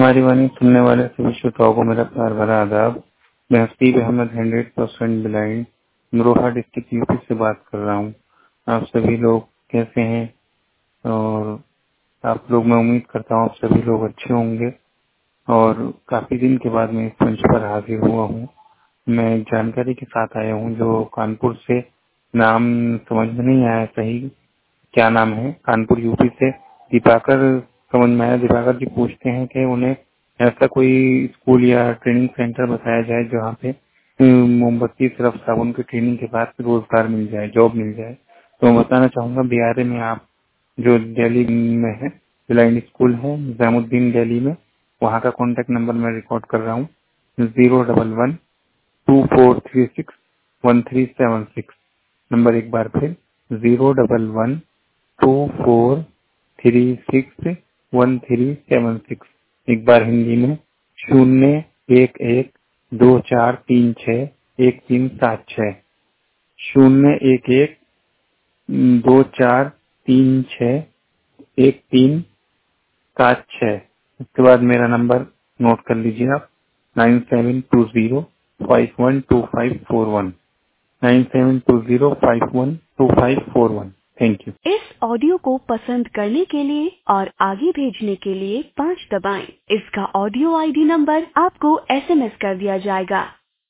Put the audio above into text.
हमारी वाणी सुनने वाले सभी श्रोताओं को मेरा प्यार भरा आदाब। मैं Haseeb Ahmed 100% blind Amroha district UP से बात कर रहा हूँ। आप सभी लोग कैसे हैं? और आप लोग, मैं उम्मीद करता हूँ आप सभी लोग अच्छे होंगे। और काफी दिन के बाद मैं इस मंच पर हाजिर हुआ हूँ। मैं एक जानकारी के साथ आया हूँ जो कानपुर से, नाम समझ में नहीं आया सही क्या नाम है, कानपुर यूपी से दीपाकर समझ में आया। दीपाकर जी पूछते हैं कि उन्हें ऐसा कोई स्कूल या ट्रेनिंग सेंटर बताया जाए जहाँ पे मोमबत्ती सिर्फ साबुन की ट्रेनिंग के बाद रोजगार मिल जाए, जॉब मिल जाए। तो मैं बताना चाहूंगा बिहार में आप जो दिल्ली में है, ब्लाइंड स्कूल है निजामुद्दीन दिल्ली में, वहाँ का कॉन्टेक्ट नंबर मैं रिकॉर्ड कर रहा हूँ 011-2436-1376। नंबर एक बार फिर 011-2436-1376। एक बार हिंदी में 011-2436-1376, 011-2436-1376। उसके बाद मेरा नंबर नोट कर लीजिए आप, 9720512541, 9720512541। Thank you. इस ऑडियो को पसंद करने के लिए और आगे भेजने के लिए 5 दबाएं। इसका ऑडियो आईडी नंबर आपको एसएमएस कर दिया जाएगा।